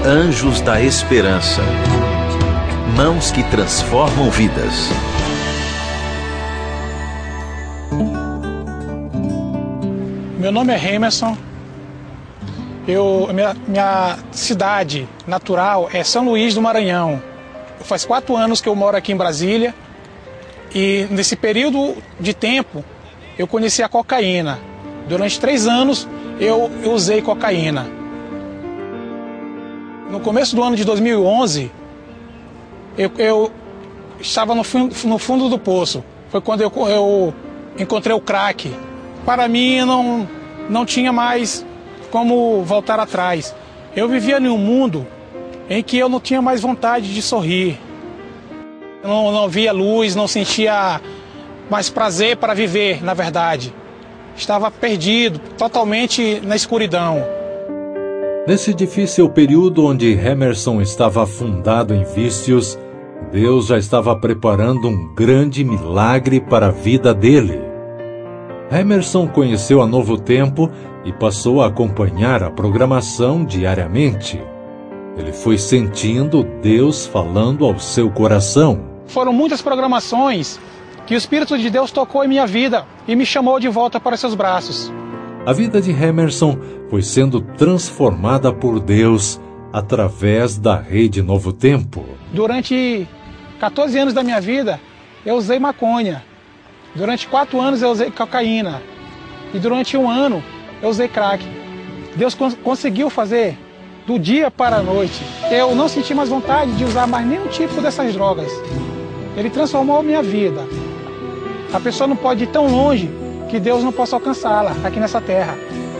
Anjos da Esperança. Mãos que transformam vidas. Meu nome é Hemerson. Minha cidade natural é São Luís do Maranhão. Faz 4 anos que eu moro aqui em Brasília. E nesse período de tempo eu conheci a cocaína. Durante 3 anos eu usei cocaína. No começo do ano de 2011, eu estava no fundo do poço. Foi quando eu encontrei o crack. Para mim não tinha mais como voltar atrás. Eu vivia em um mundo em que eu não tinha mais vontade de sorrir. Eu não via luz, não sentia mais prazer para viver, na verdade. Estava perdido, totalmente na escuridão. Nesse difícil período onde Hemerson estava afundado em vícios, Deus já estava preparando um grande milagre para a vida dele. Hemerson conheceu a Novo Tempo e passou a acompanhar a programação diariamente. Ele foi sentindo Deus falando ao seu coração. Foram muitas programações que o Espírito de Deus tocou em minha vida e me chamou de volta para seus braços. A vida de Hemerson foi sendo transformada por Deus através da Rede Novo Tempo. Durante 14 anos da minha vida, eu usei maconha. Durante 4 anos eu usei cocaína. E durante 1 ano eu usei crack. Deus conseguiu fazer do dia para a noite. Eu não senti mais vontade de usar mais nenhum tipo dessas drogas. Ele transformou a minha vida. A pessoa não pode ir tão longe que Deus não possa alcançá-la aqui nessa terra.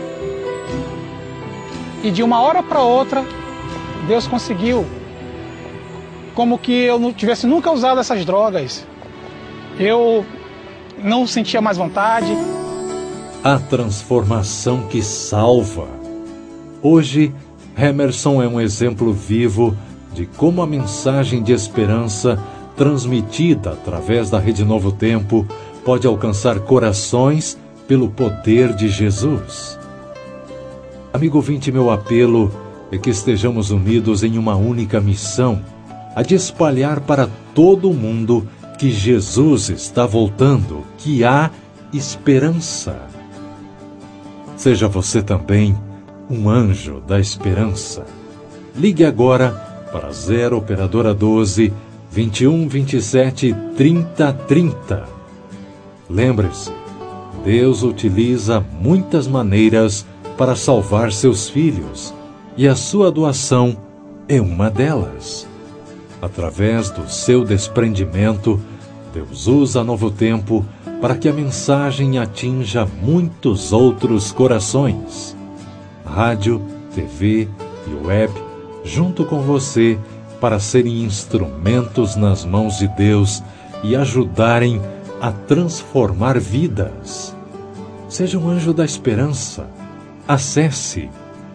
E de uma hora para outra, Deus conseguiu, como que eu não tivesse nunca usado essas drogas. Eu não sentia mais vontade. A transformação que salva. Hoje, Hemerson é um exemplo vivo de como a mensagem de esperança transmitida através da Rede Novo Tempo pode alcançar corações pelo poder de Jesus. Amigo ouvinte, meu apelo é que estejamos unidos em uma única missão, a de espalhar para todo o mundo que Jesus está voltando, que há esperança. Seja você também um anjo da esperança. Ligue agora para 0 operadora 12 21 27 30 30. Lembre-se, Deus utiliza muitas maneiras para salvar seus filhos, e a sua doação é uma delas. Através do seu desprendimento, Deus usa Novo Tempo para que a mensagem atinja muitos outros corações. Rádio, TV e web, junto com você, para serem instrumentos nas mãos de Deus e ajudarem a transformar vidas. Seja um anjo da esperança. Acesse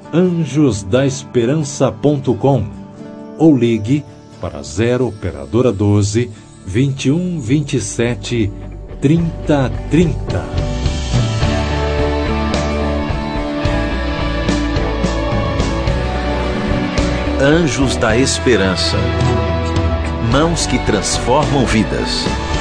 anjosdaesperança.com ou ligue para 0 operadora 12 21 27 30 30. Anjos da Esperança. Mãos que transformam vidas.